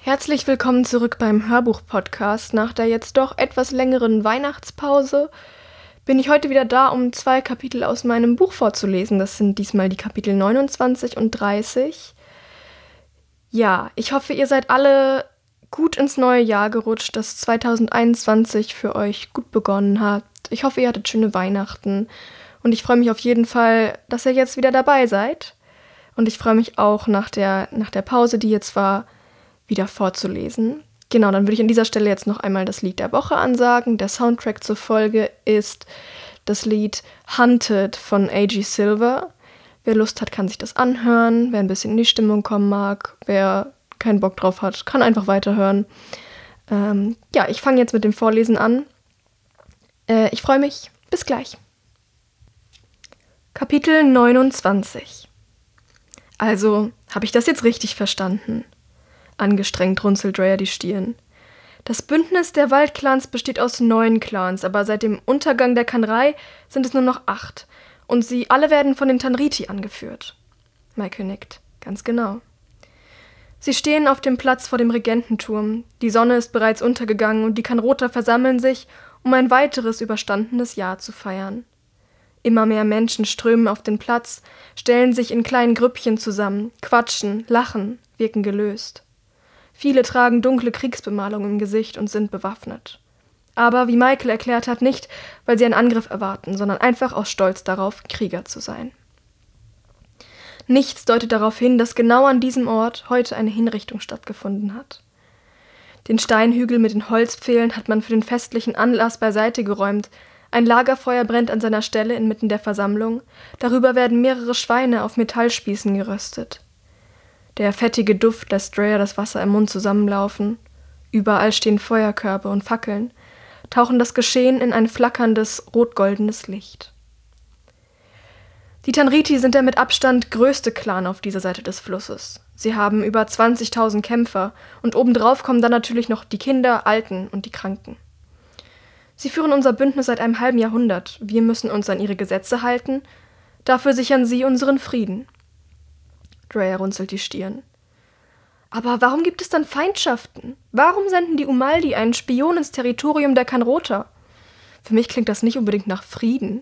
Herzlich willkommen zurück beim Hörbuch-Podcast. Nach der jetzt doch etwas längeren Weihnachtspause bin ich heute wieder da, um 2 Kapitel aus meinem Buch vorzulesen. Das sind diesmal die Kapitel 29 und 30. Ja, ich hoffe, ihr seid alle gut ins neue Jahr gerutscht, dass 2021 für euch gut begonnen hat. Ich hoffe, ihr hattet schöne Weihnachten und ich freue mich auf jeden Fall, dass ihr jetzt wieder dabei seid. Und ich freue mich auch nach der Pause, die jetzt war, wieder vorzulesen. Genau, dann würde ich an dieser Stelle jetzt noch einmal das Lied der Woche ansagen. Der Soundtrack zur Folge ist das Lied Hunted von A.G. Silver. Wer Lust hat, kann sich das anhören. Wer ein bisschen in die Stimmung kommen mag, wer keinen Bock drauf hat, kann einfach weiterhören. Ich fange jetzt mit dem Vorlesen an. Ich freue mich. Bis gleich. Kapitel 29. Also, habe ich das jetzt richtig verstanden? Angestrengt runzelt Dreyer die Stirn. Das Bündnis der Waldclans besteht aus 9 Clans, aber seit dem Untergang der Kanrei sind es nur noch 8. Und sie alle werden von den Tanriti angeführt. Michael nickt. Ganz genau. Sie stehen auf dem Platz vor dem Regententurm. Die Sonne ist bereits untergegangen und die Kanroter versammeln sich, um ein weiteres überstandenes Jahr zu feiern. Immer mehr Menschen strömen auf den Platz, stellen sich in kleinen Grüppchen zusammen, quatschen, lachen, wirken gelöst. Viele tragen dunkle Kriegsbemalung im Gesicht und sind bewaffnet. Aber, wie Michael erklärt hat, nicht, weil sie einen Angriff erwarten, sondern einfach aus Stolz darauf, Krieger zu sein. Nichts deutet darauf hin, dass genau an diesem Ort heute eine Hinrichtung stattgefunden hat. Den Steinhügel mit den Holzpfählen hat man für den festlichen Anlass beiseite geräumt. Ein Lagerfeuer brennt an seiner Stelle inmitten der Versammlung. Darüber werden mehrere Schweine auf Metallspießen geröstet. Der fettige Duft lässt Dreyer das Wasser im Mund zusammenlaufen. Überall stehen Feuerkörbe und Fackeln, tauchen das Geschehen in ein flackerndes, rot-goldenes Licht. Die Tanriti sind der mit Abstand größte Clan auf dieser Seite des Flusses. Sie haben über 20.000 Kämpfer und obendrauf kommen dann natürlich noch die Kinder, Alten und die Kranken. Sie führen unser Bündnis seit einem halben Jahrhundert. Wir müssen uns an ihre Gesetze halten. Dafür sichern sie unseren Frieden. Dreyer runzelt die Stirn. Aber warum gibt es dann Feindschaften? Warum senden die Umaldi einen Spion ins Territorium der Kanroter? Für mich klingt das nicht unbedingt nach Frieden.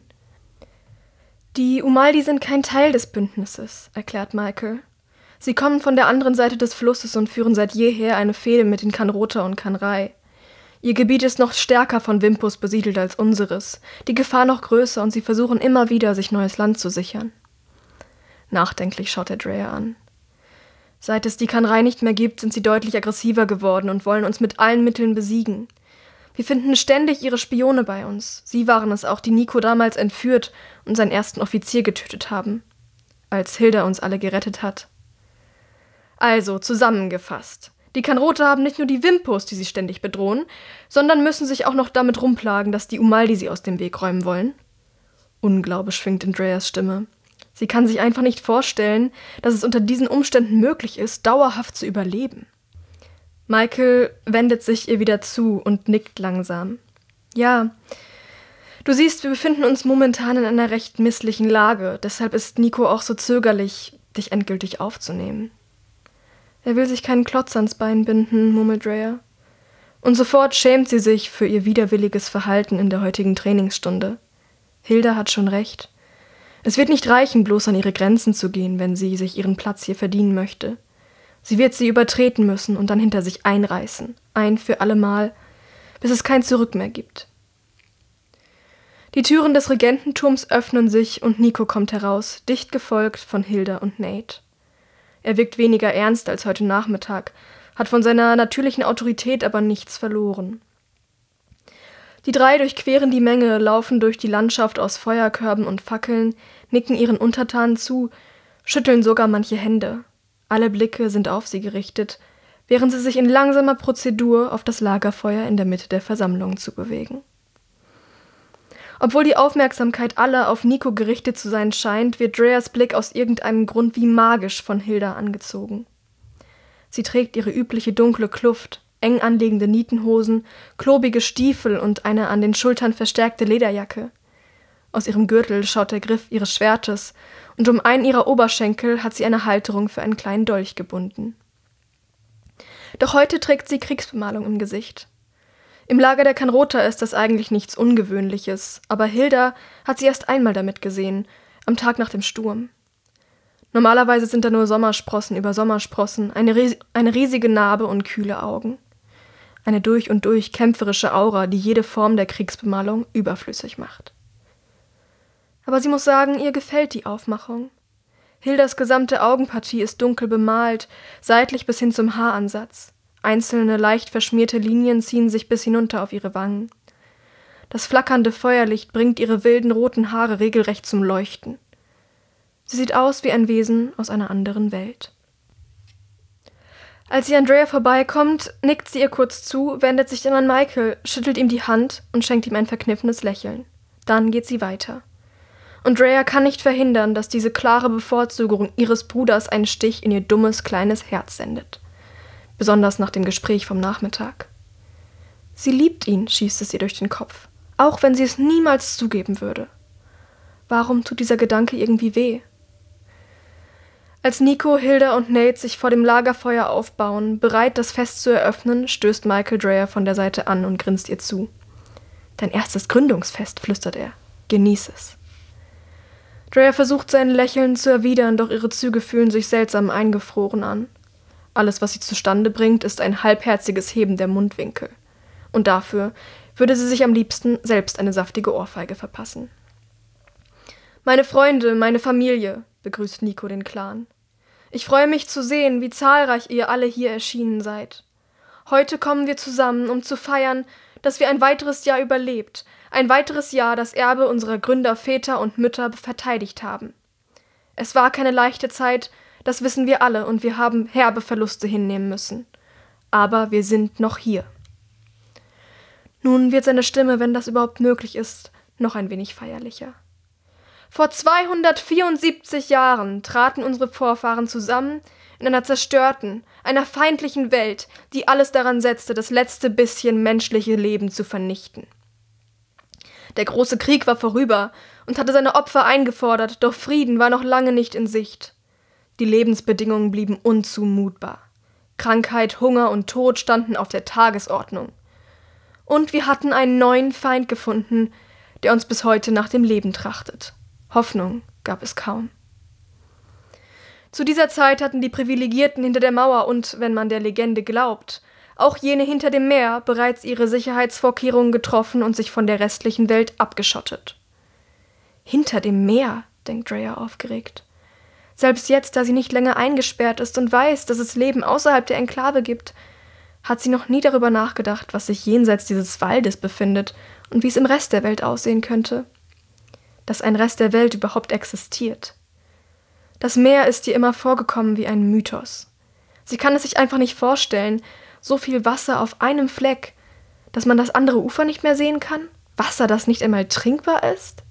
Die Umaldi sind kein Teil des Bündnisses, erklärt Michael. Sie kommen von der anderen Seite des Flusses und führen seit jeher eine Fehde mit den Kanroter und Kanrei. Ihr Gebiet ist noch stärker von Wimpus besiedelt als unseres, die Gefahr noch größer und sie versuchen immer wieder, sich neues Land zu sichern. Nachdenklich schaut er Dreyer an. Seit es die Kanrei nicht mehr gibt, sind sie deutlich aggressiver geworden und wollen uns mit allen Mitteln besiegen. Wir finden ständig ihre Spione bei uns. Sie waren es auch, die Nico damals entführt und seinen ersten Offizier getötet haben. Als Hilda uns alle gerettet hat. Also, zusammengefasst. Die Kanroter haben nicht nur die Wimpus, die sie ständig bedrohen, sondern müssen sich auch noch damit rumplagen, dass die Umaldi sie aus dem Weg räumen wollen. Unglaube schwingt in Dreyers Stimme. Sie kann sich einfach nicht vorstellen, dass es unter diesen Umständen möglich ist, dauerhaft zu überleben. Michael wendet sich ihr wieder zu und nickt langsam. Ja, du siehst, wir befinden uns momentan in einer recht misslichen Lage, deshalb ist Nico auch so zögerlich, dich endgültig aufzunehmen. Er will sich keinen Klotz ans Bein binden, murmelt Dreyer. Und sofort schämt sie sich für ihr widerwilliges Verhalten in der heutigen Trainingsstunde. Hilda hat schon recht. Es wird nicht reichen, bloß an ihre Grenzen zu gehen, wenn sie sich ihren Platz hier verdienen möchte. Sie wird sie übertreten müssen und dann hinter sich einreißen, ein für allemal, bis es kein Zurück mehr gibt. Die Türen des Regententurms öffnen sich und Nico kommt heraus, dicht gefolgt von Hilda und Nate. Er wirkt weniger ernst als heute Nachmittag, hat von seiner natürlichen Autorität aber nichts verloren. Die 3 durchqueren die Menge, laufen durch die Landschaft aus Feuerkörben und Fackeln, nicken ihren Untertanen zu, schütteln sogar manche Hände. Alle Blicke sind auf sie gerichtet, während sie sich in langsamer Prozedur auf das Lagerfeuer in der Mitte der Versammlung zubewegen. Obwohl die Aufmerksamkeit aller auf Nico gerichtet zu sein scheint, wird Dreyers Blick aus irgendeinem Grund wie magisch von Hilda angezogen. Sie trägt ihre übliche dunkle Kluft, eng anliegende Nietenhosen, klobige Stiefel und eine an den Schultern verstärkte Lederjacke. Aus ihrem Gürtel schaut der Griff ihres Schwertes, und um einen ihrer Oberschenkel hat sie eine Halterung für einen kleinen Dolch gebunden. Doch heute trägt sie Kriegsbemalung im Gesicht. Im Lager der Kanrota ist das eigentlich nichts Ungewöhnliches, aber Hilda hat sie erst einmal damit gesehen, am Tag nach dem Sturm. Normalerweise sind da nur Sommersprossen über Sommersprossen, eine riesige Narbe und kühle Augen. Eine durch und durch kämpferische Aura, die jede Form der Kriegsbemalung überflüssig macht. Aber sie muss sagen, ihr gefällt die Aufmachung. Hildas gesamte Augenpartie ist dunkel bemalt, seitlich bis hin zum Haaransatz. Einzelne, leicht verschmierte Linien ziehen sich bis hinunter auf ihre Wangen. Das flackernde Feuerlicht bringt ihre wilden roten Haare regelrecht zum Leuchten. Sie sieht aus wie ein Wesen aus einer anderen Welt. Als sie Andrea vorbeikommt, nickt sie ihr kurz zu, wendet sich dann an Michael, schüttelt ihm die Hand und schenkt ihm ein verkniffenes Lächeln. Dann geht sie weiter. Andrea kann nicht verhindern, dass diese klare Bevorzugung ihres Bruders einen Stich in ihr dummes, kleines Herz sendet. Besonders nach dem Gespräch vom Nachmittag. Sie liebt ihn, schießt es ihr durch den Kopf, auch wenn sie es niemals zugeben würde. Warum tut dieser Gedanke irgendwie weh? Als Nico, Hilda und Nate sich vor dem Lagerfeuer aufbauen, bereit, das Fest zu eröffnen, stößt Michael Dreyer von der Seite an und grinst ihr zu. »Dein erstes Gründungsfest«, flüstert er. »Genieß es.« Dreyer versucht sein Lächeln zu erwidern, doch ihre Züge fühlen sich seltsam eingefroren an. Alles, was sie zustande bringt, ist ein halbherziges Heben der Mundwinkel. Und dafür würde sie sich am liebsten selbst eine saftige Ohrfeige verpassen. »Meine Freunde, meine Familie«, begrüßt Nico den Clan. »Ich freue mich zu sehen, wie zahlreich ihr alle hier erschienen seid. Heute kommen wir zusammen, um zu feiern, dass wir ein weiteres Jahr überlebt, ein weiteres Jahr das Erbe unserer Gründer, Väter und Mütter verteidigt haben. Es war keine leichte Zeit, das wissen wir alle, und wir haben herbe Verluste hinnehmen müssen. Aber wir sind noch hier.« Nun wird seine Stimme, wenn das überhaupt möglich ist, noch ein wenig feierlicher. »Vor 274 Jahren traten unsere Vorfahren zusammen in einer zerstörten, einer feindlichen Welt, die alles daran setzte, das letzte bisschen menschliche Leben zu vernichten. Der große Krieg war vorüber und hatte seine Opfer eingefordert, doch Frieden war noch lange nicht in Sicht. Die Lebensbedingungen blieben unzumutbar. Krankheit, Hunger und Tod standen auf der Tagesordnung. Und wir hatten einen neuen Feind gefunden, der uns bis heute nach dem Leben trachtet. Hoffnung gab es kaum. Zu dieser Zeit hatten die Privilegierten hinter der Mauer und, wenn man der Legende glaubt, auch jene hinter dem Meer bereits ihre Sicherheitsvorkehrungen getroffen und sich von der restlichen Welt abgeschottet. »Hinter dem Meer«, denkt Dreyer aufgeregt. Selbst jetzt, da sie nicht länger eingesperrt ist und weiß, dass es Leben außerhalb der Enklave gibt, hat sie noch nie darüber nachgedacht, was sich jenseits dieses Waldes befindet und wie es im Rest der Welt aussehen könnte. Dass ein Rest der Welt überhaupt existiert. Das Meer ist ihr immer vorgekommen wie ein Mythos. Sie kann es sich einfach nicht vorstellen, so viel Wasser auf einem Fleck, dass man das andere Ufer nicht mehr sehen kann? Wasser, das nicht einmal trinkbar ist?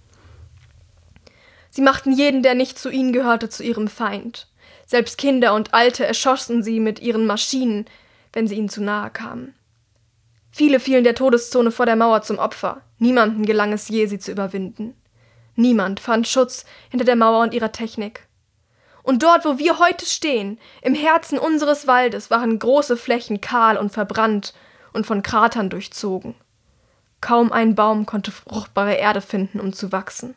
Sie machten jeden, der nicht zu ihnen gehörte, zu ihrem Feind. Selbst Kinder und Alte erschossen sie mit ihren Maschinen, wenn sie ihnen zu nahe kamen. Viele fielen der Todeszone vor der Mauer zum Opfer. Niemandem gelang es je, sie zu überwinden. Niemand fand Schutz hinter der Mauer und ihrer Technik. Und dort, wo wir heute stehen, im Herzen unseres Waldes, waren große Flächen kahl und verbrannt und von Kratern durchzogen. Kaum ein Baum konnte fruchtbare Erde finden, um zu wachsen.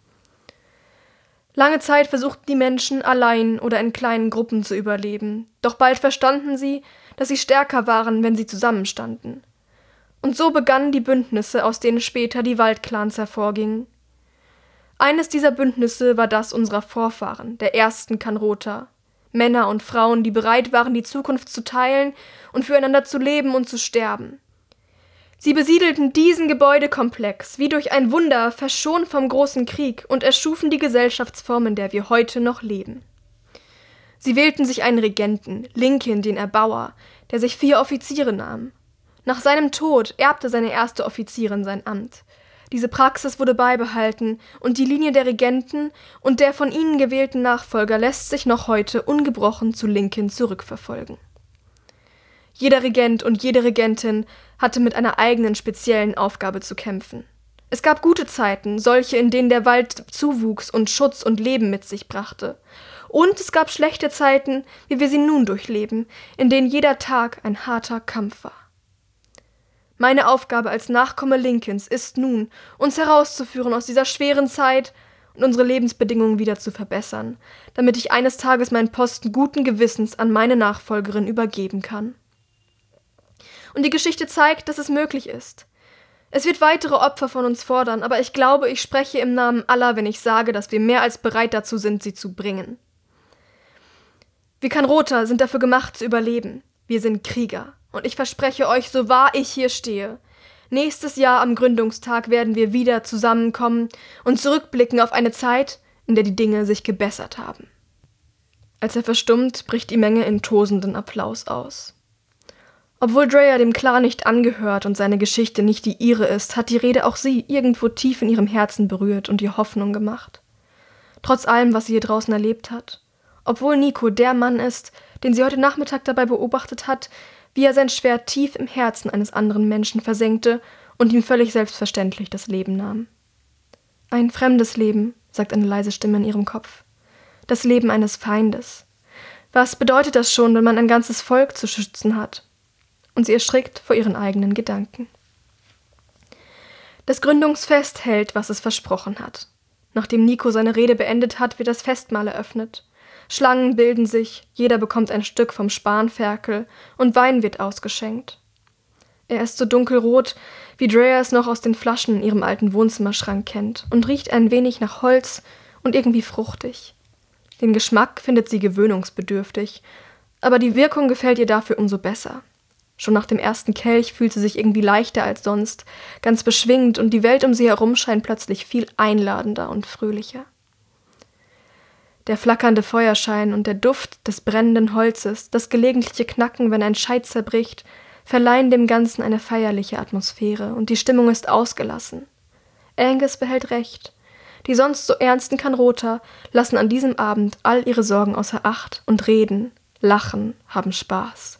Lange Zeit versuchten die Menschen, allein oder in kleinen Gruppen zu überleben, doch bald verstanden sie, dass sie stärker waren, wenn sie zusammenstanden. Und so begannen die Bündnisse, aus denen später die Waldclans hervorgingen. Eines dieser Bündnisse war das unserer Vorfahren, der ersten Kanrota. Männer und Frauen, die bereit waren, die Zukunft zu teilen und füreinander zu leben und zu sterben. Sie besiedelten diesen Gebäudekomplex wie durch ein Wunder, verschont vom großen Krieg, und erschufen die Gesellschaftsform, in der wir heute noch leben. Sie wählten sich einen Regenten, Lincoln, den Erbauer, der sich 4 Offiziere nahm. Nach seinem Tod erbte seine erste Offizierin sein Amt. Diese Praxis wurde beibehalten, und die Linie der Regenten und der von ihnen gewählten Nachfolger lässt sich noch heute ungebrochen zu Lincoln zurückverfolgen. Jeder Regent und jede Regentin hatte mit einer eigenen speziellen Aufgabe zu kämpfen. Es gab gute Zeiten, solche, in denen der Wald zuwuchs und Schutz und Leben mit sich brachte. Und es gab schlechte Zeiten, wie wir sie nun durchleben, in denen jeder Tag ein harter Kampf war. Meine Aufgabe als Nachkomme Lincolns ist nun, uns herauszuführen aus dieser schweren Zeit und unsere Lebensbedingungen wieder zu verbessern, damit ich eines Tages meinen Posten guten Gewissens an meine Nachfolgerin übergeben kann. Und die Geschichte zeigt, dass es möglich ist. Es wird weitere Opfer von uns fordern, aber ich glaube, ich spreche im Namen aller, wenn ich sage, dass wir mehr als bereit dazu sind, sie zu bringen. Wir Kanroter sind dafür gemacht, zu überleben. Wir sind Krieger. Und ich verspreche euch, so wahr ich hier stehe, nächstes Jahr am Gründungstag werden wir wieder zusammenkommen und zurückblicken auf eine Zeit, in der die Dinge sich gebessert haben. Als er verstummt, bricht die Menge in tosenden Applaus aus. Obwohl Dreyer dem Clan nicht angehört und seine Geschichte nicht die ihre ist, hat die Rede auch sie irgendwo tief in ihrem Herzen berührt und ihr Hoffnung gemacht. Trotz allem, was sie hier draußen erlebt hat. Obwohl Nico der Mann ist, den sie heute Nachmittag dabei beobachtet hat, wie er sein Schwert tief im Herzen eines anderen Menschen versenkte und ihm völlig selbstverständlich das Leben nahm. Ein fremdes Leben, sagt eine leise Stimme in ihrem Kopf. Das Leben eines Feindes. Was bedeutet das schon, wenn man ein ganzes Volk zu schützen hat? Und sie erschrickt vor ihren eigenen Gedanken. Das Gründungsfest hält, was es versprochen hat. Nachdem Nico seine Rede beendet hat, wird das Festmahl eröffnet. Schlangen bilden sich, jeder bekommt ein Stück vom Spanferkel und Wein wird ausgeschenkt. Er ist so dunkelrot, wie Dreyer es noch aus den Flaschen in ihrem alten Wohnzimmerschrank kennt und riecht ein wenig nach Holz und irgendwie fruchtig. Den Geschmack findet sie gewöhnungsbedürftig, aber die Wirkung gefällt ihr dafür umso besser. Schon nach dem ersten Kelch fühlt sie sich irgendwie leichter als sonst, ganz beschwingt und die Welt um sie herum scheint plötzlich viel einladender und fröhlicher. Der flackernde Feuerschein und der Duft des brennenden Holzes, das gelegentliche Knacken, wenn ein Scheit zerbricht, verleihen dem Ganzen eine feierliche Atmosphäre und die Stimmung ist ausgelassen. Angus behält recht. Die sonst so ernsten Kanroter lassen an diesem Abend all ihre Sorgen außer Acht und reden, lachen, haben Spaß.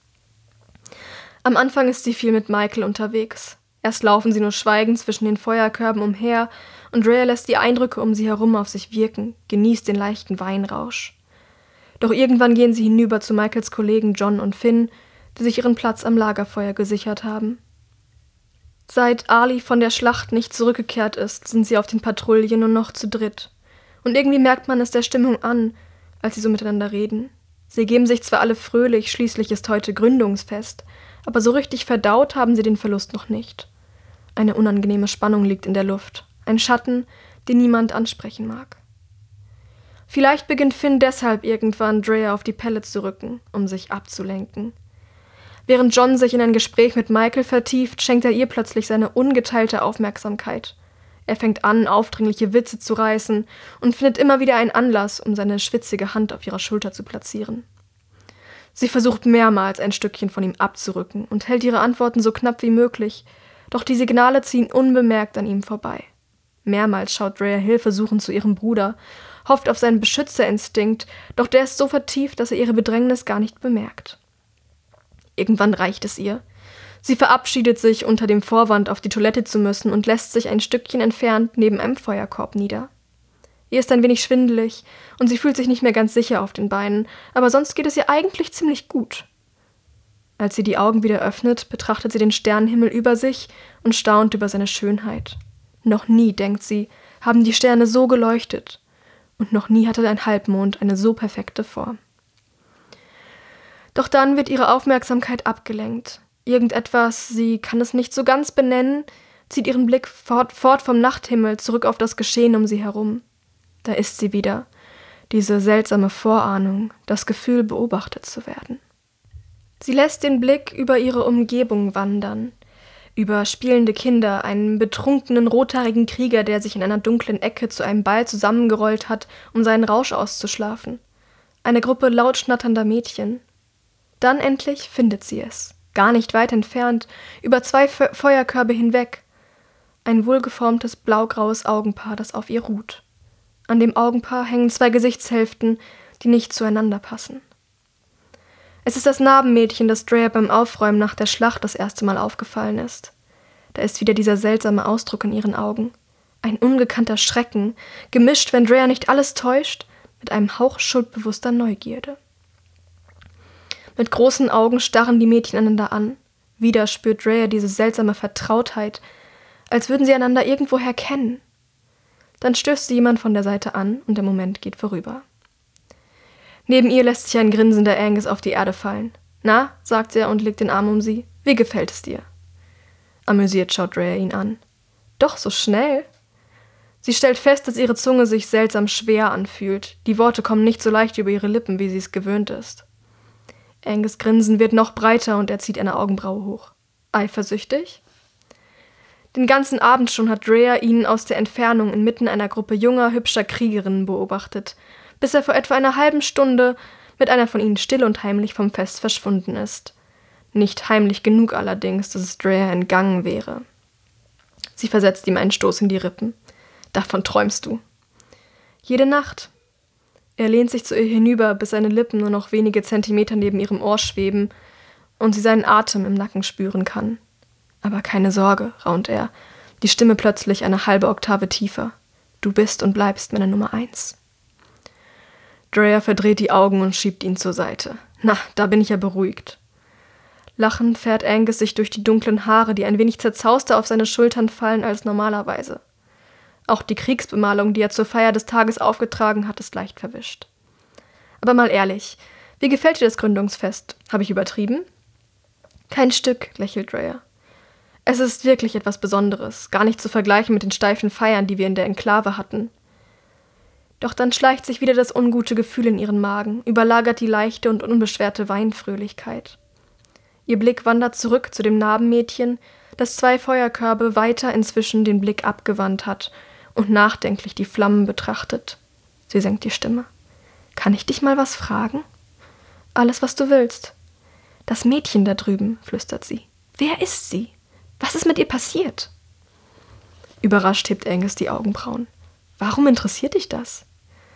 Am Anfang ist sie viel mit Michael unterwegs. Erst laufen sie nur schweigend zwischen den Feuerkörben umher und Dreyer lässt die Eindrücke um sie herum auf sich wirken, genießt den leichten Weinrausch. Doch irgendwann gehen sie hinüber zu Michaels Kollegen John und Finn, die sich ihren Platz am Lagerfeuer gesichert haben. Seit Ali von der Schlacht nicht zurückgekehrt ist, sind sie auf den Patrouillen nur noch zu dritt. Und irgendwie merkt man es der Stimmung an, als sie so miteinander reden. Sie geben sich zwar alle fröhlich, schließlich ist heute Gründungsfest, aber so richtig verdaut haben sie den Verlust noch nicht. Eine unangenehme Spannung liegt in der Luft, ein Schatten, den niemand ansprechen mag. Vielleicht beginnt Finn deshalb irgendwann, Dreyer auf die Pelle zu rücken, um sich abzulenken. Während John sich in ein Gespräch mit Michael vertieft, schenkt er ihr plötzlich seine ungeteilte Aufmerksamkeit. Er fängt an, aufdringliche Witze zu reißen und findet immer wieder einen Anlass, um seine schwitzige Hand auf ihrer Schulter zu platzieren. Sie versucht mehrmals, ein Stückchen von ihm abzurücken und hält ihre Antworten so knapp wie möglich, doch die Signale ziehen unbemerkt an ihm vorbei. Mehrmals schaut Dreyer hilfesuchend zu ihrem Bruder, hofft auf seinen Beschützerinstinkt, doch der ist so vertieft, dass er ihre Bedrängnis gar nicht bemerkt. Irgendwann reicht es ihr. Sie verabschiedet sich unter dem Vorwand, auf die Toilette zu müssen und lässt sich ein Stückchen entfernt neben einem Feuerkorb nieder. Ihr ist ein wenig schwindelig und sie fühlt sich nicht mehr ganz sicher auf den Beinen, aber sonst geht es ihr eigentlich ziemlich gut. Als sie die Augen wieder öffnet, betrachtet sie den Sternenhimmel über sich und staunt über seine Schönheit. Noch nie, denkt sie, haben die Sterne so geleuchtet und noch nie hatte ein Halbmond eine so perfekte Form. Doch dann wird ihre Aufmerksamkeit abgelenkt. Irgendetwas, sie kann es nicht so ganz benennen, zieht ihren Blick fort vom Nachthimmel zurück auf das Geschehen um sie herum. Da ist sie wieder, diese seltsame Vorahnung, das Gefühl, beobachtet zu werden. Sie lässt den Blick über ihre Umgebung wandern, über spielende Kinder, einen betrunkenen rothaarigen Krieger, der sich in einer dunklen Ecke zu einem Ball zusammengerollt hat, um seinen Rausch auszuschlafen, eine Gruppe laut schnatternder Mädchen. Dann endlich findet sie es, gar nicht weit entfernt, über 2 Feuerkörbe hinweg, ein wohlgeformtes blaugraues Augenpaar, das auf ihr ruht. An dem Augenpaar hängen 2 Gesichtshälften, die nicht zueinander passen. Es ist das Narbenmädchen, das Dreyer beim Aufräumen nach der Schlacht das erste Mal aufgefallen ist. Da ist wieder dieser seltsame Ausdruck in ihren Augen. Ein ungekannter Schrecken, gemischt, wenn Dreyer nicht alles täuscht, mit einem Hauch schuldbewusster Neugierde. Mit großen Augen starren die Mädchen einander an. Wieder spürt Rhea diese seltsame Vertrautheit, als würden sie einander irgendwoher kennen. Dann stößt sie jemand von der Seite an und der Moment geht vorüber. Neben ihr lässt sich ein grinsender Angus auf die Erde fallen. »Na«, sagt er und legt den Arm um sie, »wie gefällt es dir?« Amüsiert schaut Rhea ihn an. »Doch so schnell?« Sie stellt fest, dass ihre Zunge sich seltsam schwer anfühlt. Die Worte kommen nicht so leicht über ihre Lippen, wie sie es gewöhnt ist. Angus' Grinsen wird noch breiter und er zieht eine Augenbraue hoch. Eifersüchtig? Den ganzen Abend schon hat Rhea ihn aus der Entfernung inmitten einer Gruppe junger, hübscher Kriegerinnen beobachtet, bis er vor etwa einer halben Stunde mit einer von ihnen still und heimlich vom Fest verschwunden ist. Nicht heimlich genug allerdings, dass es Rhea entgangen wäre. Sie versetzt ihm einen Stoß in die Rippen. Davon träumst du. Jede Nacht. Er lehnt sich zu ihr hinüber, bis seine Lippen nur noch wenige Zentimeter neben ihrem Ohr schweben und sie seinen Atem im Nacken spüren kann. Aber keine Sorge, raunt er, die Stimme plötzlich eine halbe Oktave tiefer. Du bist und bleibst meine Nummer 1. Rhea verdreht die Augen und schiebt ihn zur Seite. Na, da bin ich ja beruhigt. Lachend fährt Angus sich durch die dunklen Haare, die ein wenig zerzauster auf seine Schultern fallen als normalerweise. Auch die Kriegsbemalung, die er zur Feier des Tages aufgetragen hat, ist leicht verwischt. Aber mal ehrlich, wie gefällt dir das Gründungsfest? Habe ich übertrieben? Kein Stück, lächelt Rhea. Es ist wirklich etwas Besonderes, gar nicht zu vergleichen mit den steifen Feiern, die wir in der Enklave hatten. Doch dann schleicht sich wieder das ungute Gefühl in ihren Magen, überlagert die leichte und unbeschwerte Weinfröhlichkeit. Ihr Blick wandert zurück zu dem Narbenmädchen, das 2 Feuerkörbe weiter inzwischen den Blick abgewandt hat und nachdenklich die Flammen betrachtet. Sie senkt die Stimme. »Kann ich dich mal was fragen?« »Alles, was du willst.« »Das Mädchen da drüben«, flüstert sie. »Wer ist sie? Was ist mit ihr passiert?« Überrascht hebt Angus die Augenbrauen. »Warum interessiert dich das?«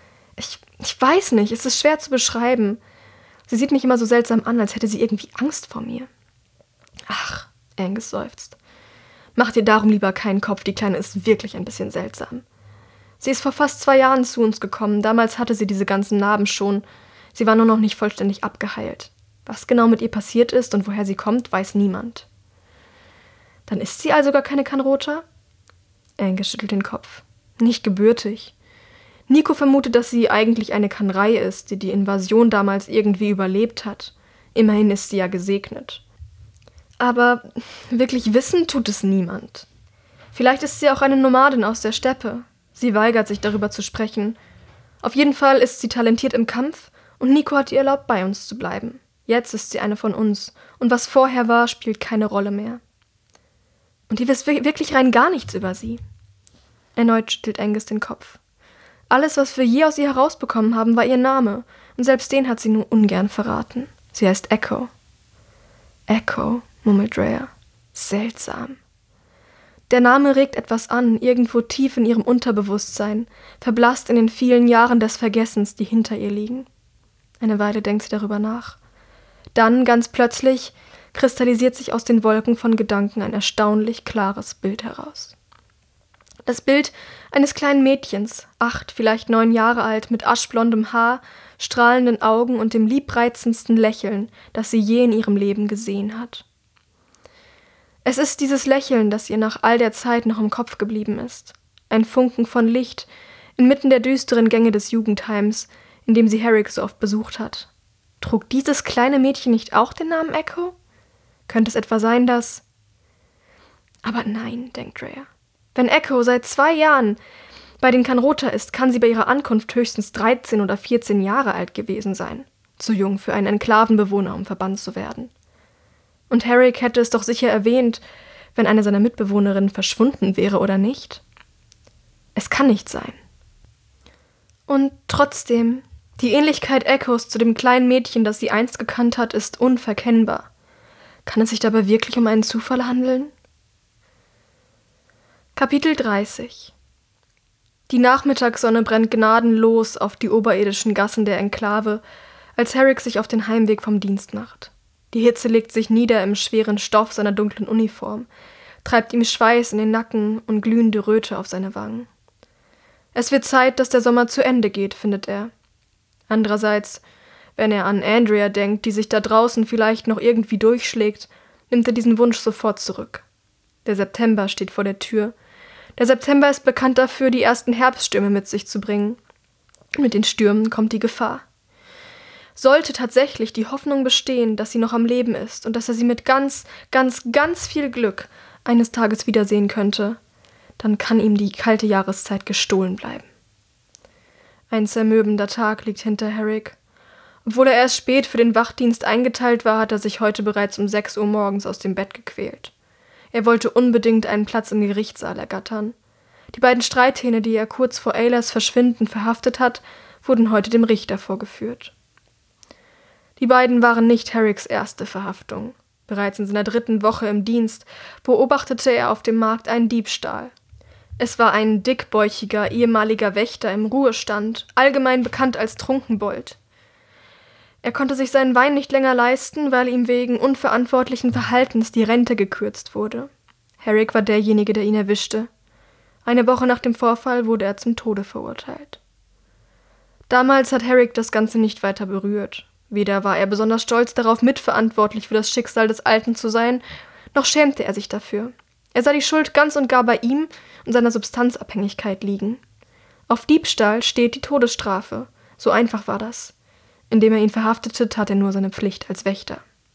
Ich weiß nicht, es ist schwer zu beschreiben. Sie sieht mich immer so seltsam an, als hätte sie irgendwie Angst vor mir.« »Ach«, Angus seufzt. »Mach dir darum lieber keinen Kopf, die Kleine ist wirklich ein bisschen seltsam. Sie ist vor fast 2 Jahren zu uns gekommen, damals hatte sie diese ganzen Narben schon. Sie war nur noch nicht vollständig abgeheilt. Was genau mit ihr passiert ist und woher sie kommt, weiß niemand.« »Dann ist sie also gar keine Kanrota?« Angus schüttelt den Kopf. »Nicht gebürtig. Nico vermutet, dass sie eigentlich eine Kanrei ist, die die Invasion damals irgendwie überlebt hat. Immerhin ist sie ja gesegnet. Aber wirklich wissen tut es niemand. Vielleicht ist sie auch eine Nomadin aus der Steppe. Sie weigert sich, darüber zu sprechen. Auf jeden Fall ist sie talentiert im Kampf und Nico hat ihr erlaubt, bei uns zu bleiben. Jetzt ist sie eine von uns und was vorher war, spielt keine Rolle mehr. Und ihr wisst wirklich rein gar nichts über sie.« Erneut schüttelt Angus den Kopf. Alles, was wir je aus ihr herausbekommen haben, war ihr Name und selbst den hat sie nur ungern verraten. Sie heißt Echo. »Echo«, murmelt Rhea. »Seltsam.« Der Name regt etwas an, irgendwo tief in ihrem Unterbewusstsein, verblasst in den vielen Jahren des Vergessens, die hinter ihr liegen. Eine Weile denkt sie darüber nach. Dann, ganz plötzlich, kristallisiert sich aus den Wolken von Gedanken ein erstaunlich klares Bild heraus. Das Bild eines kleinen Mädchens, 8, vielleicht 9 Jahre alt, mit aschblondem Haar, strahlenden Augen und dem liebreizendsten Lächeln, das sie je in ihrem Leben gesehen hat. Es ist dieses Lächeln, das ihr nach all der Zeit noch im Kopf geblieben ist. Ein Funken von Licht inmitten der düsteren Gänge des Jugendheims, in dem sie Herrick so oft besucht hat. Trug dieses kleine Mädchen nicht auch den Namen Echo? Könnte es etwa sein, dass... Aber nein, denkt Rhea. Wenn Echo seit 2 Jahren bei den Kanrota ist, kann sie bei ihrer Ankunft höchstens 13 oder 14 Jahre alt gewesen sein. Zu jung für einen Enklavenbewohner, um verbannt zu werden. Und Herrick hätte es doch sicher erwähnt, wenn eine seiner Mitbewohnerinnen verschwunden wäre, oder nicht? Es kann nicht sein. Und trotzdem, die Ähnlichkeit Echos zu dem kleinen Mädchen, das sie einst gekannt hat, ist unverkennbar. Kann es sich dabei wirklich um einen Zufall handeln? Kapitel 30. Die Nachmittagssonne brennt gnadenlos auf die oberirdischen Gassen der Enklave, als Herrick sich auf den Heimweg vom Dienst macht. Die Hitze legt sich nieder im schweren Stoff seiner dunklen Uniform, treibt ihm Schweiß in den Nacken und glühende Röte auf seine Wangen. Es wird Zeit, dass der Sommer zu Ende geht, findet er. Andererseits, wenn er an Andrea denkt, die sich da draußen vielleicht noch irgendwie durchschlägt, nimmt er diesen Wunsch sofort zurück. Der September steht vor der Tür. Der September ist bekannt dafür, die ersten Herbststürme mit sich zu bringen. Mit den Stürmen kommt die Gefahr. Sollte tatsächlich die Hoffnung bestehen, dass sie noch am Leben ist und dass er sie mit ganz, ganz, ganz viel Glück eines Tages wiedersehen könnte, dann kann ihm die kalte Jahreszeit gestohlen bleiben. Ein zermürbender Tag liegt hinter Herrick. Obwohl er erst spät für den Wachdienst eingeteilt war, hat er sich heute bereits um 6 Uhr morgens aus dem Bett gequält. Er wollte unbedingt einen Platz im Gerichtssaal ergattern. Die beiden Streithähne, die er kurz vor Aylas Verschwinden verhaftet hat, wurden heute dem Richter vorgeführt. Die beiden waren nicht Herricks erste Verhaftung. Bereits in seiner 3. Woche im Dienst beobachtete er auf dem Markt einen Diebstahl. Es war ein dickbäuchiger ehemaliger Wächter im Ruhestand, allgemein bekannt als Trunkenbold. Er konnte sich seinen Wein nicht länger leisten, weil ihm wegen unverantwortlichen Verhaltens die Rente gekürzt wurde. Herrick war derjenige, der ihn erwischte. Eine Woche nach dem Vorfall wurde er zum Tode verurteilt. Damals hat Herrick das Ganze nicht weiter berührt. Weder war er besonders stolz darauf, mitverantwortlich für das Schicksal des Alten zu sein, noch schämte er sich dafür. Er sah die Schuld ganz und gar bei ihm und seiner Substanzabhängigkeit liegen. Auf Diebstahl steht die Todesstrafe. So einfach war das. Indem er ihn verhaftete, tat er nur seine Pflicht als Wächter.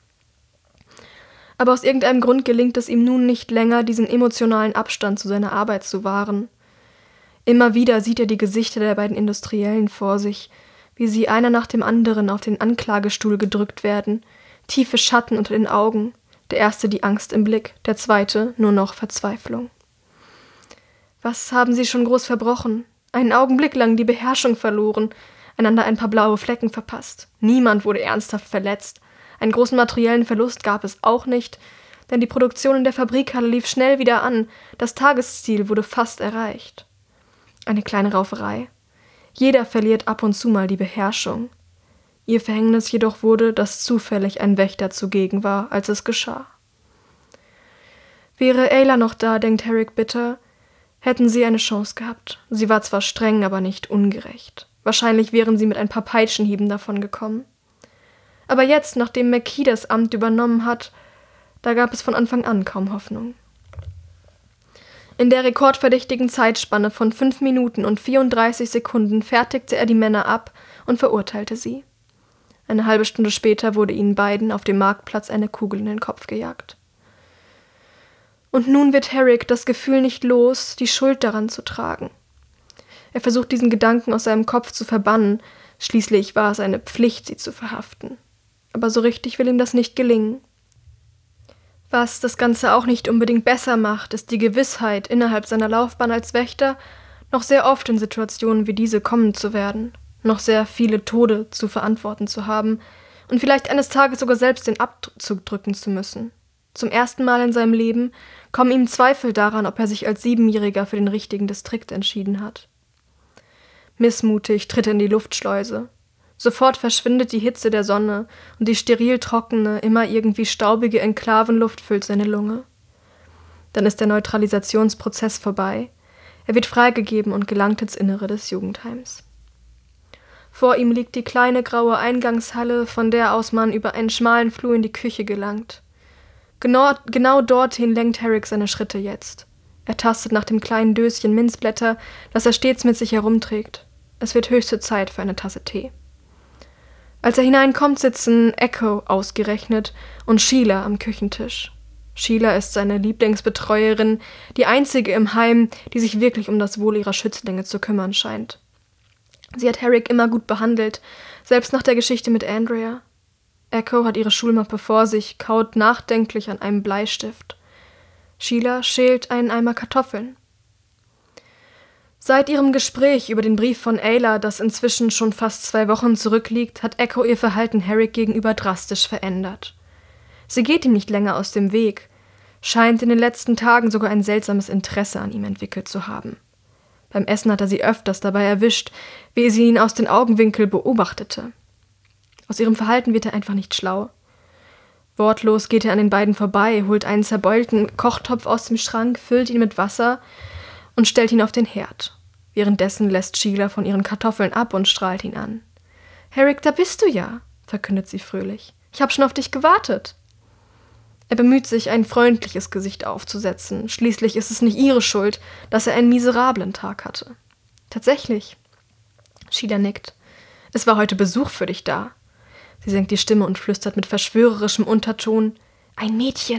Aber aus irgendeinem Grund gelingt es ihm nun nicht länger, diesen emotionalen Abstand zu seiner Arbeit zu wahren. Immer wieder sieht er die Gesichter der beiden Industriellen vor sich, wie sie einer nach dem anderen auf den Anklagestuhl gedrückt werden, tiefe Schatten unter den Augen, der erste die Angst im Blick, der zweite nur noch Verzweiflung. Was haben sie schon groß verbrochen? Einen Augenblick lang die Beherrschung verloren, einander ein paar blaue Flecken verpasst. Niemand wurde ernsthaft verletzt. Einen großen materiellen Verlust gab es auch nicht, denn die Produktion in der Fabrikhalle lief schnell wieder an, das Tagesziel wurde fast erreicht. Eine kleine Rauferei. Jeder verliert ab und zu mal die Beherrschung. Ihr Verhängnis jedoch wurde, dass zufällig ein Wächter zugegen war, als es geschah. Wäre Ayla noch da, denkt Herrick bitter, hätten sie eine Chance gehabt. Sie war zwar streng, aber nicht ungerecht. Wahrscheinlich wären sie mit ein paar Peitschenhieben davongekommen. Aber jetzt, nachdem McKee das Amt übernommen hat, da gab es von Anfang an kaum Hoffnung. In der rekordverdächtigen Zeitspanne von 5 Minuten und 34 Sekunden fertigte er die Männer ab und verurteilte sie. Eine halbe Stunde später wurde ihnen beiden auf dem Marktplatz eine Kugel in den Kopf gejagt. Und nun wird Herrick das Gefühl nicht los, die Schuld daran zu tragen. Er versucht, diesen Gedanken aus seinem Kopf zu verbannen, schließlich war es eine Pflicht, sie zu verhaften. Aber so richtig will ihm das nicht gelingen. Was das Ganze auch nicht unbedingt besser macht, ist die Gewissheit, innerhalb seiner Laufbahn als Wächter noch sehr oft in Situationen wie diese kommen zu werden, noch sehr viele Tode zu verantworten zu haben und vielleicht eines Tages sogar selbst den Abzug drücken zu müssen. Zum ersten Mal in seinem Leben kommen ihm Zweifel daran, ob er sich als 7-Jähriger für den richtigen Distrikt entschieden hat. Missmutig tritt er in die Luftschleuse. Sofort verschwindet die Hitze der Sonne und die steril trockene, immer irgendwie staubige Enklavenluft füllt seine Lunge. Dann ist der Neutralisationsprozess vorbei. Er wird freigegeben und gelangt ins Innere des Jugendheims. Vor ihm liegt die kleine graue Eingangshalle, von der aus man über einen schmalen Flur in die Küche gelangt. Genau dorthin lenkt Herrick seine Schritte jetzt. Er tastet nach dem kleinen Döschen Minzblätter, das er stets mit sich herumträgt. Es wird höchste Zeit für eine Tasse Tee. Als er hineinkommt, sitzen Echo ausgerechnet und Sheila am Küchentisch. Sheila ist seine Lieblingsbetreuerin, die einzige im Heim, die sich wirklich um das Wohl ihrer Schützlinge zu kümmern scheint. Sie hat Herrick immer gut behandelt, selbst nach der Geschichte mit Andrea. Echo hat ihre Schulmappe vor sich, kaut nachdenklich an einem Bleistift. Sheila schält einen Eimer Kartoffeln. Seit ihrem Gespräch über den Brief von Ayla, das inzwischen schon fast 2 Wochen zurückliegt, hat Echo ihr Verhalten Herrick gegenüber drastisch verändert. Sie geht ihm nicht länger aus dem Weg, scheint in den letzten Tagen sogar ein seltsames Interesse an ihm entwickelt zu haben. Beim Essen hat er sie öfters dabei erwischt, wie sie ihn aus den Augenwinkeln beobachtete. Aus ihrem Verhalten wird er einfach nicht schlau. Wortlos geht er an den beiden vorbei, holt einen zerbeulten Kochtopf aus dem Schrank, füllt ihn mit Wasser und stellt ihn auf den Herd. Währenddessen lässt Sheila von ihren Kartoffeln ab und strahlt ihn an. »Herrick, da bist du ja«, verkündet sie fröhlich. »Ich habe schon auf dich gewartet.« Er bemüht sich, ein freundliches Gesicht aufzusetzen. Schließlich ist es nicht ihre Schuld, dass er einen miserablen Tag hatte. »Tatsächlich.« Sheila nickt. »Es war heute Besuch für dich da.« Sie senkt die Stimme und flüstert mit verschwörerischem Unterton: »Ein Mädchen.«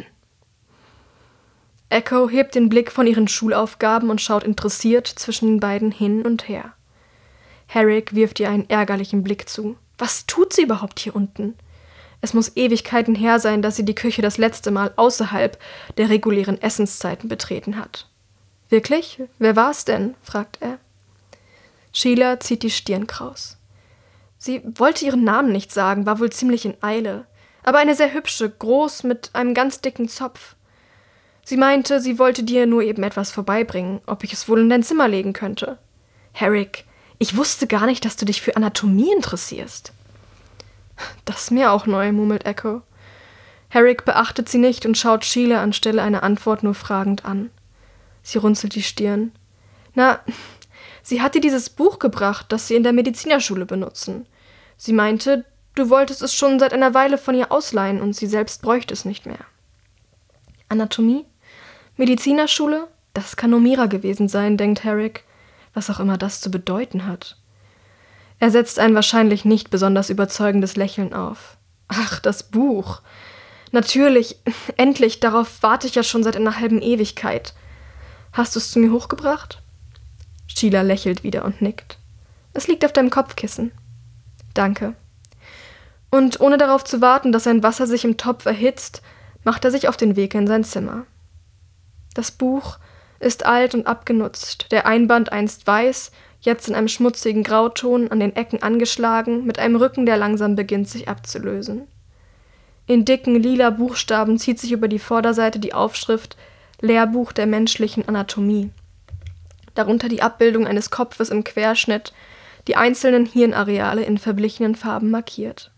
Echo hebt den Blick von ihren Schulaufgaben und schaut interessiert zwischen den beiden hin und her. Herrick wirft ihr einen ärgerlichen Blick zu. Was tut sie überhaupt hier unten? Es muss Ewigkeiten her sein, dass sie die Küche das letzte Mal außerhalb der regulären Essenszeiten betreten hat. »Wirklich? Wer war es denn?« fragt er. Sheila zieht die Stirn kraus. Sie wollte ihren Namen nicht sagen, war wohl ziemlich in Eile. Aber eine sehr hübsche, groß, mit einem ganz dicken Zopf. Sie meinte, sie wollte dir nur eben etwas vorbeibringen, ob ich es wohl in dein Zimmer legen könnte. »Herrick, ich wusste gar nicht, dass du dich für Anatomie interessierst.« »Das ist mir auch neu«, murmelt Echo. Herrick beachtet sie nicht und schaut Sheila anstelle einer Antwort nur fragend an. Sie runzelt die Stirn. »Na, sie hat dir dieses Buch gebracht, das sie in der Medizinerschule benutzen. Sie meinte, du wolltest es schon seit einer Weile von ihr ausleihen und sie selbst bräuchte es nicht mehr.« »Anatomie? Medizinerschule? Das kann nur Mira gewesen sein«, denkt Herrick, was auch immer das zu bedeuten hat. Er setzt ein wahrscheinlich nicht besonders überzeugendes Lächeln auf. »Ach, das Buch. Natürlich, endlich, darauf warte ich ja schon seit einer halben Ewigkeit. Hast du es zu mir hochgebracht?« Sheila lächelt wieder und nickt. »Es liegt auf deinem Kopfkissen.« »Danke.« Und ohne darauf zu warten, dass sein Wasser sich im Topf erhitzt, macht er sich auf den Weg in sein Zimmer. Das Buch ist alt und abgenutzt, der Einband einst weiß, jetzt in einem schmutzigen Grauton, an den Ecken angeschlagen, mit einem Rücken, der langsam beginnt, sich abzulösen. In dicken, lila Buchstaben zieht sich über die Vorderseite die Aufschrift »Lehrbuch der menschlichen Anatomie«. Darunter die Abbildung eines Kopfes im Querschnitt, die einzelnen Hirnareale in verblichenen Farben markiert.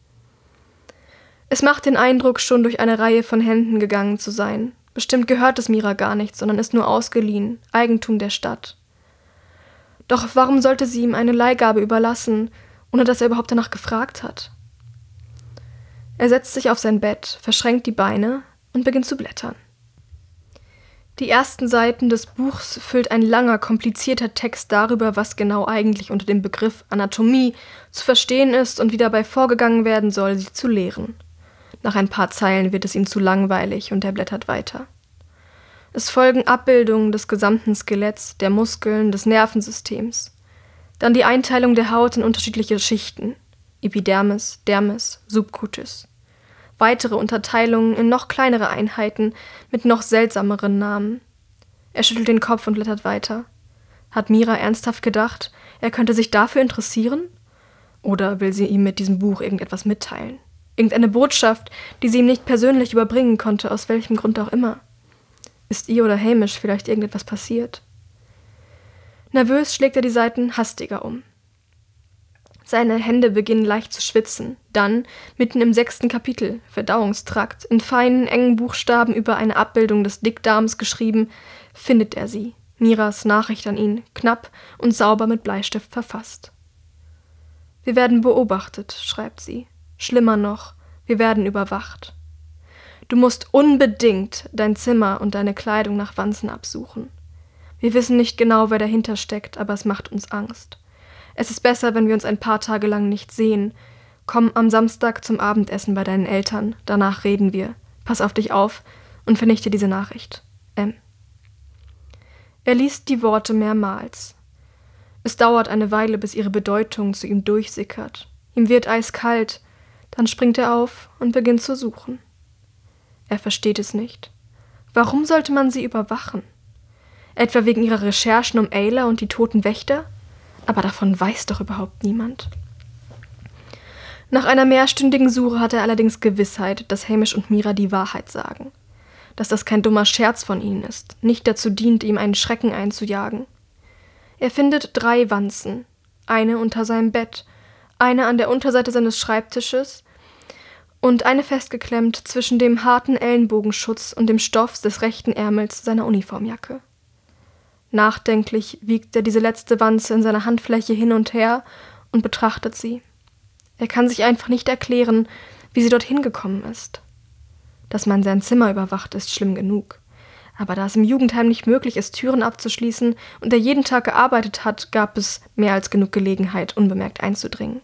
Es macht den Eindruck, schon durch eine Reihe von Händen gegangen zu sein. Bestimmt gehört es Mira gar nicht, sondern ist nur ausgeliehen, Eigentum der Stadt. Doch warum sollte sie ihm eine Leihgabe überlassen, ohne dass er überhaupt danach gefragt hat? Er setzt sich auf sein Bett, verschränkt die Beine und beginnt zu blättern. Die ersten Seiten des Buchs füllt ein langer, komplizierter Text darüber, was genau eigentlich unter dem Begriff Anatomie zu verstehen ist und wie dabei vorgegangen werden soll, sie zu lehren. Nach ein paar Zeilen wird es ihm zu langweilig und er blättert weiter. Es folgen Abbildungen des gesamten Skeletts, der Muskeln, des Nervensystems. Dann die Einteilung der Haut in unterschiedliche Schichten: Epidermis, Dermis, Subcutis. Weitere Unterteilungen in noch kleinere Einheiten mit noch seltsameren Namen. Er schüttelt den Kopf und blättert weiter. Hat Mira ernsthaft gedacht, er könnte sich dafür interessieren? Oder will sie ihm mit diesem Buch irgendetwas mitteilen? Irgendeine Botschaft, die sie ihm nicht persönlich überbringen konnte, aus welchem Grund auch immer. Ist ihr oder Hamish vielleicht irgendetwas passiert? Nervös schlägt er die Seiten hastiger um. Seine Hände beginnen leicht zu schwitzen. Dann, mitten im 6. Kapitel, Verdauungstrakt, in feinen, engen Buchstaben über eine Abbildung des Dickdarms geschrieben, findet er sie, Miras Nachricht an ihn, knapp und sauber mit Bleistift verfasst. »Wir werden beobachtet«, schreibt sie. »Schlimmer noch, wir werden überwacht. Du musst unbedingt dein Zimmer und deine Kleidung nach Wanzen absuchen. Wir wissen nicht genau, wer dahinter steckt, aber es macht uns Angst. Es ist besser, wenn wir uns ein paar Tage lang nicht sehen. Komm am Samstag zum Abendessen bei deinen Eltern, danach reden wir. Pass auf dich auf und vernichte diese Nachricht. M.« Er liest die Worte mehrmals. Es dauert eine Weile, bis ihre Bedeutung zu ihm durchsickert. Ihm wird eiskalt, dann springt er auf und beginnt zu suchen. Er versteht es nicht. Warum sollte man sie überwachen? Etwa wegen ihrer Recherchen um Ayla und die toten Wächter? Aber davon weiß doch überhaupt niemand. Nach einer mehrstündigen Suche hat er allerdings Gewissheit, dass Hamish und Mira die Wahrheit sagen. Dass das kein dummer Scherz von ihnen ist, nicht dazu dient, ihm einen Schrecken einzujagen. Er findet 3 Wanzen, eine unter seinem Bett, eine an der Unterseite seines Schreibtisches und eine festgeklemmt zwischen dem harten Ellenbogenschutz und dem Stoff des rechten Ärmels seiner Uniformjacke. Nachdenklich wiegt er diese letzte Wanze in seiner Handfläche hin und her und betrachtet sie. Er kann sich einfach nicht erklären, wie sie dorthin gekommen ist. Dass man sein Zimmer überwacht, ist schlimm genug. Aber da es im Jugendheim nicht möglich ist, Türen abzuschließen und er jeden Tag gearbeitet hat, gab es mehr als genug Gelegenheit, unbemerkt einzudringen.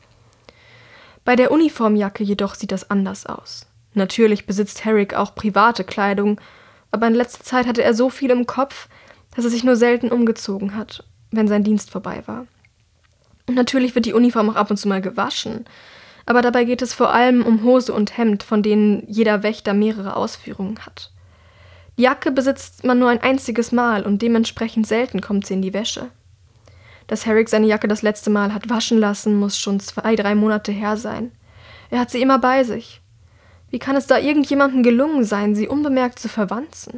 Bei der Uniformjacke jedoch sieht das anders aus. Natürlich besitzt Herrick auch private Kleidung, aber in letzter Zeit hatte er so viel im Kopf, dass er sich nur selten umgezogen hat, wenn sein Dienst vorbei war. Und natürlich wird die Uniform auch ab und zu mal gewaschen, aber dabei geht es vor allem um Hose und Hemd, von denen jeder Wächter mehrere Ausführungen hat. Die Jacke besitzt man nur ein einziges Mal und dementsprechend selten kommt sie in die Wäsche. Dass Herrick seine Jacke das letzte Mal hat waschen lassen, muss schon 2-3 Monate her sein. Er hat sie immer bei sich. Wie kann es da irgendjemandem gelungen sein, sie unbemerkt zu verwanzen?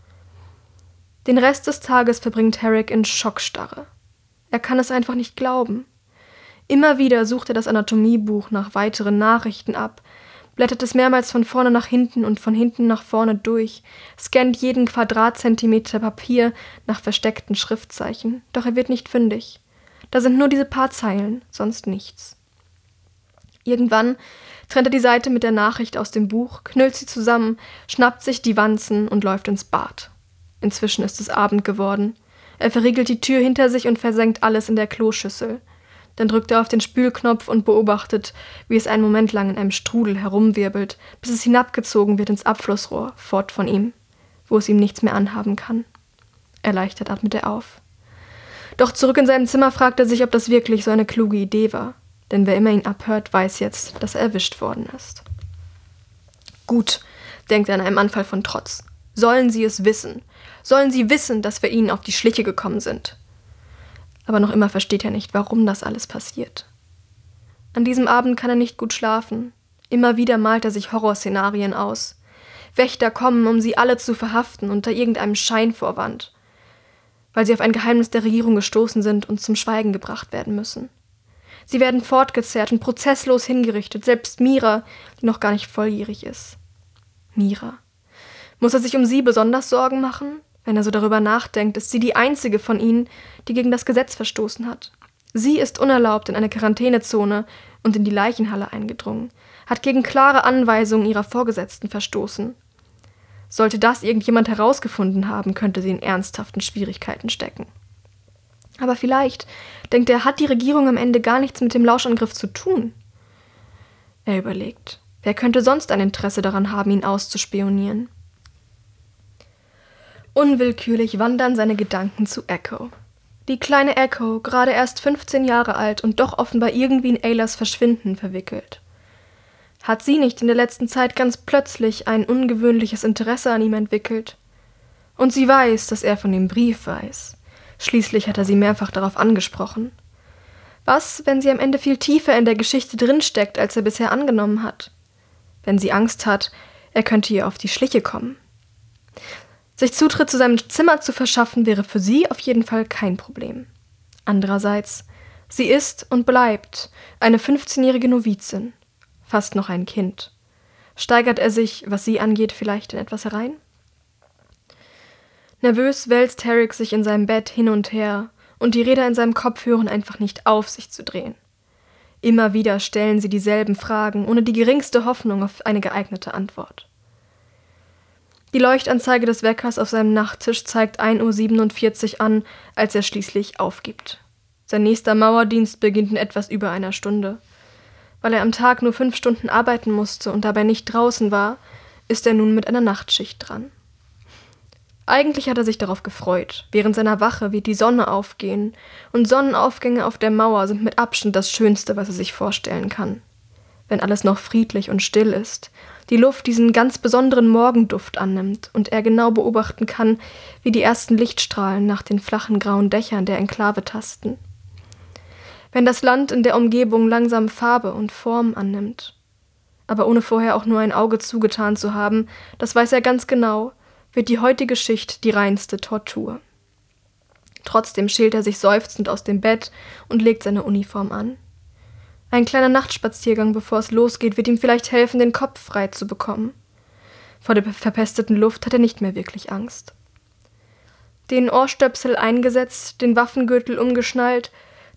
Den Rest des Tages verbringt Herrick in Schockstarre. Er kann es einfach nicht glauben. Immer wieder sucht er das Anatomiebuch nach weiteren Nachrichten ab, blättert es mehrmals von vorne nach hinten und von hinten nach vorne durch, scannt jeden Quadratzentimeter Papier nach versteckten Schriftzeichen, doch er wird nicht fündig. Da sind nur diese paar Zeilen, sonst nichts. Irgendwann trennt er die Seite mit der Nachricht aus dem Buch, knüllt sie zusammen, schnappt sich die Wanzen und läuft ins Bad. Inzwischen ist es Abend geworden. Er verriegelt die Tür hinter sich und versenkt alles in der Kloschüssel. Dann drückt er auf den Spülknopf und beobachtet, wie es einen Moment lang in einem Strudel herumwirbelt, bis es hinabgezogen wird ins Abflussrohr, fort von ihm, wo es ihm nichts mehr anhaben kann. Erleichtert atmet er auf. Doch zurück in seinem Zimmer fragt er sich, ob das wirklich so eine kluge Idee war, denn wer immer ihn abhört, weiß jetzt, dass er erwischt worden ist. Gut, denkt er in einem Anfall von Trotz. Sollen sie es wissen? Sollen sie wissen, dass wir ihnen auf die Schliche gekommen sind? Aber noch immer versteht er nicht, warum das alles passiert. An diesem Abend kann er nicht gut schlafen. Immer wieder malt er sich Horrorszenarien aus. Wächter kommen, um sie alle zu verhaften, unter irgendeinem Scheinvorwand, weil sie auf ein Geheimnis der Regierung gestoßen sind und zum Schweigen gebracht werden müssen. Sie werden fortgezerrt und prozesslos hingerichtet, selbst Mira, die noch gar nicht volljährig ist. Mira. Muss er sich um sie besonders Sorgen machen? Wenn er so darüber nachdenkt, ist sie die einzige von ihnen, die gegen das Gesetz verstoßen hat. Sie ist unerlaubt in eine Quarantänezone und in die Leichenhalle eingedrungen, hat gegen klare Anweisungen ihrer Vorgesetzten verstoßen. Sollte das irgendjemand herausgefunden haben, könnte sie in ernsthaften Schwierigkeiten stecken. Aber vielleicht, denkt er, hat die Regierung am Ende gar nichts mit dem Lauschangriff zu tun. Er überlegt, wer könnte sonst ein Interesse daran haben, ihn auszuspionieren? Unwillkürlich wandern seine Gedanken zu Echo. Die kleine Echo, gerade erst 15 Jahre alt und doch offenbar irgendwie in Aylas Verschwinden verwickelt. Hat sie nicht in der letzten Zeit ganz plötzlich ein ungewöhnliches Interesse an ihm entwickelt? Und sie weiß, dass er von dem Brief weiß. Schließlich hat er sie mehrfach darauf angesprochen. Was, wenn sie am Ende viel tiefer in der Geschichte drinsteckt, als er bisher angenommen hat? Wenn sie Angst hat, er könnte ihr auf die Schliche kommen. Sich Zutritt zu seinem Zimmer zu verschaffen, wäre für sie auf jeden Fall kein Problem. Andererseits, sie ist und bleibt eine 15-jährige Novizin, fast noch ein Kind. Steigert er sich, was sie angeht, vielleicht in etwas herein? Nervös wälzt Herrick sich in seinem Bett hin und her, und die Räder in seinem Kopf hören einfach nicht auf, sich zu drehen. Immer wieder stellen sie dieselben Fragen, ohne die geringste Hoffnung auf eine geeignete Antwort. Die Leuchtanzeige des Weckers auf seinem Nachttisch zeigt 1:47 Uhr an, als er schließlich aufgibt. Sein nächster Mauerdienst beginnt in etwas über einer Stunde. Weil er am Tag nur 5 Stunden arbeiten musste und dabei nicht draußen war, ist er nun mit einer Nachtschicht dran. Eigentlich hat er sich darauf gefreut. Während seiner Wache wird die Sonne aufgehen, und Sonnenaufgänge auf der Mauer sind mit Abstand das Schönste, was er sich vorstellen kann. Wenn alles noch friedlich und still ist, die Luft diesen ganz besonderen Morgenduft annimmt und er genau beobachten kann, wie die ersten Lichtstrahlen nach den flachen grauen Dächern der Enklave tasten. Wenn das Land in der Umgebung langsam Farbe und Form annimmt. Aber ohne vorher auch nur ein Auge zugetan zu haben, das weiß er ganz genau, wird die heutige Schicht die reinste Tortur. Trotzdem schält er sich seufzend aus dem Bett und legt seine Uniform an. Ein kleiner Nachtspaziergang, bevor es losgeht, wird ihm vielleicht helfen, den Kopf frei zu bekommen. Vor der verpesteten Luft hat er nicht mehr wirklich Angst. Den Ohrstöpsel eingesetzt, den Waffengürtel umgeschnallt,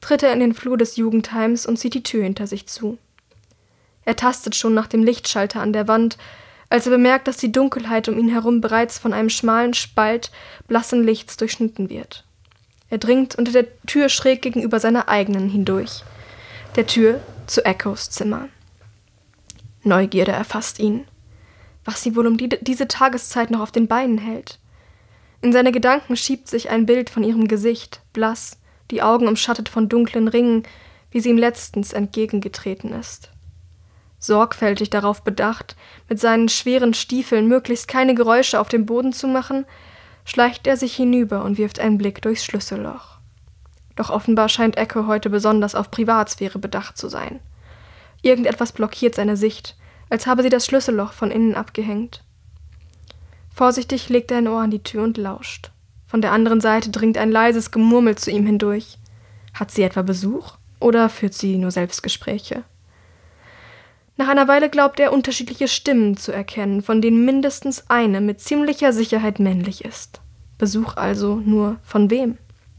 tritt er in den Flur des Jugendheims und zieht die Tür hinter sich zu. Er tastet schon nach dem Lichtschalter an der Wand, als er bemerkt, dass die Dunkelheit um ihn herum bereits von einem schmalen Spalt blassen Lichts durchschnitten wird. Er dringt unter der Tür schräg gegenüber seiner eigenen hindurch, der Tür zu Echos Zimmer. Neugierde erfasst ihn, was sie wohl um diese Tageszeit noch auf den Beinen hält. In seine Gedanken schiebt sich ein Bild von ihrem Gesicht, blass, die Augen umschattet von dunklen Ringen, wie sie ihm letztens entgegengetreten ist. Sorgfältig darauf bedacht, mit seinen schweren Stiefeln möglichst keine Geräusche auf dem Boden zu machen, schleicht er sich hinüber und wirft einen Blick durchs Schlüsselloch. Doch offenbar scheint Echo heute besonders auf Privatsphäre bedacht zu sein. Irgendetwas blockiert seine Sicht, als habe sie das Schlüsselloch von innen abgehängt. Vorsichtig legt er ein Ohr an die Tür und lauscht. Von der anderen Seite dringt ein leises Gemurmel zu ihm hindurch. Hat sie etwa Besuch oder führt sie nur Selbstgespräche? Nach einer Weile glaubt er, unterschiedliche Stimmen zu erkennen, von denen mindestens eine mit ziemlicher Sicherheit männlich ist. Besuch also nur von wem?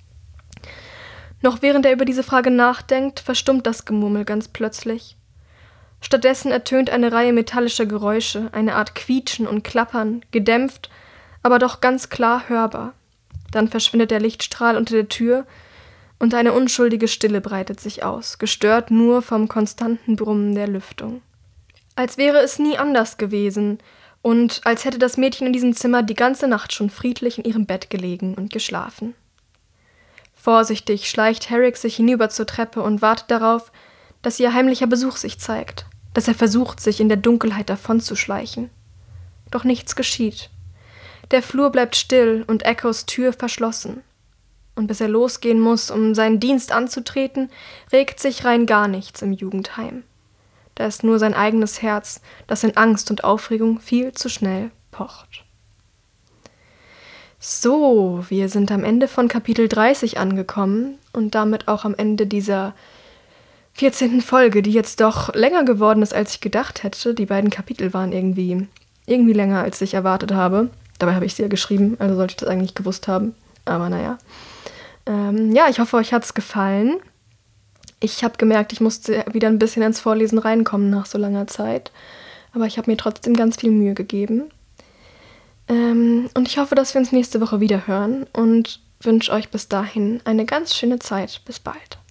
Noch während er über diese Frage nachdenkt, verstummt das Gemurmel ganz plötzlich. Stattdessen ertönt eine Reihe metallischer Geräusche, eine Art Quietschen und Klappern, gedämpft, aber doch ganz klar hörbar. Dann verschwindet der Lichtstrahl unter der Tür und eine unschuldige Stille breitet sich aus, gestört nur vom konstanten Brummen der Lüftung. Als wäre es nie anders gewesen und als hätte das Mädchen in diesem Zimmer die ganze Nacht schon friedlich in ihrem Bett gelegen und geschlafen. Vorsichtig schleicht Herrick sich hinüber zur Treppe und wartet darauf, dass ihr heimlicher Besuch sich zeigt, dass er versucht, sich in der Dunkelheit davonzuschleichen. Doch nichts geschieht. Der Flur bleibt still und Echos Tür verschlossen. Und bis er losgehen muss, um seinen Dienst anzutreten, regt sich rein gar nichts im Jugendheim. Da ist nur sein eigenes Herz, das in Angst und Aufregung viel zu schnell pocht. So, wir sind am Ende von Kapitel 30 angekommen und damit auch am Ende dieser 14. Folge, die jetzt doch länger geworden ist, als ich gedacht hätte. Die beiden Kapitel waren irgendwie länger, als ich erwartet habe. Dabei habe ich sie ja geschrieben, also sollte ich das eigentlich gewusst haben. Aber naja. Ja, ich hoffe, euch hat es gefallen. Ich habe gemerkt, ich musste wieder ein bisschen ins Vorlesen reinkommen nach so langer Zeit. Aber ich habe mir trotzdem ganz viel Mühe gegeben. Und ich hoffe, dass wir uns nächste Woche wieder hören und wünsche euch bis dahin eine ganz schöne Zeit. Bis bald.